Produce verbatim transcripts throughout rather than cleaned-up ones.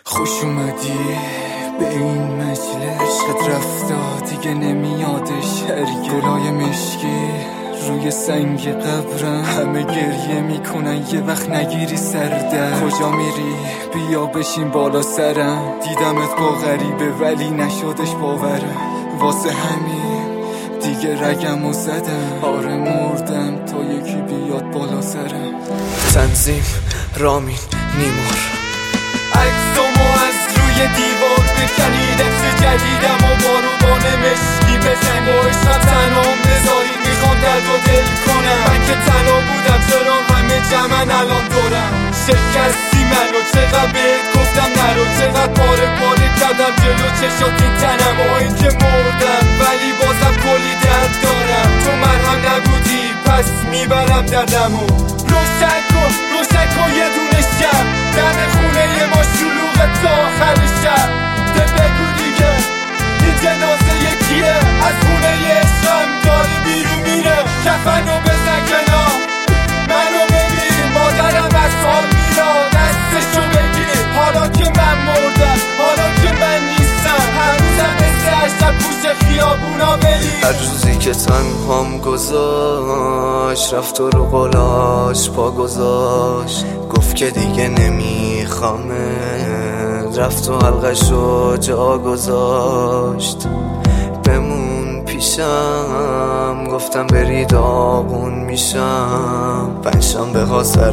خوش اومدی به این مجلس، عشقت رفتا دیگه نمیادش هرگز. گلای مشکی روی سنگ قبرم، همه گریه میکنن یه وقت نگیری سردر. کجا میری بیا بشین بالا سرم، دیدمت با غریبه ولی نشدش باورم. واسه همین دیگه رگمو زدم، آره مردم تا یکی بیاد بالا سرم. تنظیم رامین نیمار، عکسامو از روی دیوار بکنید، عکس جدیدم و باروبان مشکی بزن. با عشقم تنام بذارید، میخوام درد و دل کنم. من که تنها بودم چرا همه جمعن الان دورم. شکستی منو چقدر بهت گفتم نرو، چقدر پاره پاره کردم جلو چشات این تنم. با این که مردم ولی بازم کلی درد دارم. تو مرهم نبودی پس میبرم دردمو. روشن کن روشن کن یه دونه شب، دم خونه ما شلوغه تا آخر شب. ده بگو دیگه این جنازه یکیه، از خونه عشقم داره بیرون میره. کفنو بزن کنار منو ببین، مادرم از حال میرا دستشو بگیر. حالا که من مردم حالا که من نیستم، هنوزم مثل عشق پوش خیابونا بری. هر روزی که تنهام گذاشت رفت و رو قلاش پا گذاشت، گفت که دیگه نمیخوامه، رفت و حلقشو جا گذاشت. بمون پیشم گفتم بری داغون میشم، پنجشنبه به خاطر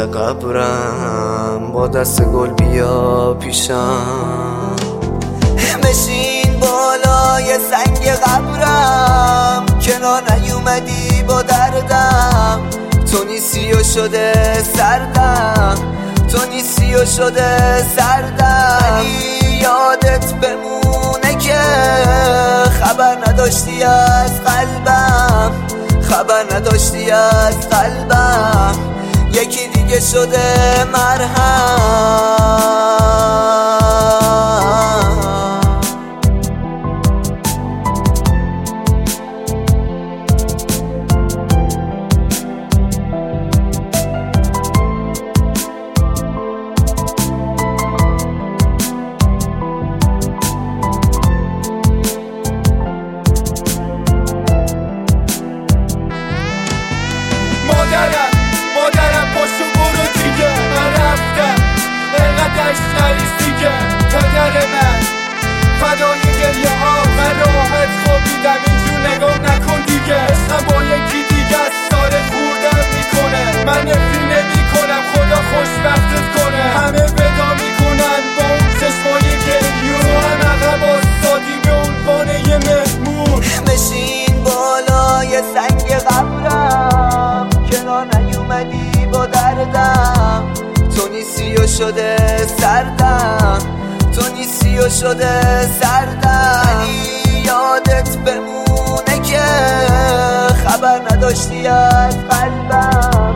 قبرم با دست گل بیا پیشم. بشین بالای سنگ قبرم، کنار نیومدی با دردم. تو نیستی و شده سردم، تو نیستی و شده سردم. یادت بمونه که خبر نداشتی از قلبم، خبر نداشتی از قلبم. یکی دیگه شده مرهم. مادرم مادرم پاشو برو دیگه، من رفتم اینقدرش نریز دیگه. پدر من فدای گریه ها، من راحت خوابیدم اینجور نگاه نکن دیگه. عشقم با یکی دیگه از ساره خوردم میکنه، من نفری نمی کنم خدا خوشبختت کنه. همه ودا میکنن با اون چشمای گریون، تو هم عقب آستادی به عنوان یه مهمون. بشین بالای سنگ قبرم، کنار نیومدی با دردم. تو نیستی و شده سردم، تو نیستی و شده سردم. یادت بمونه که خبر نداشتی از قلبم.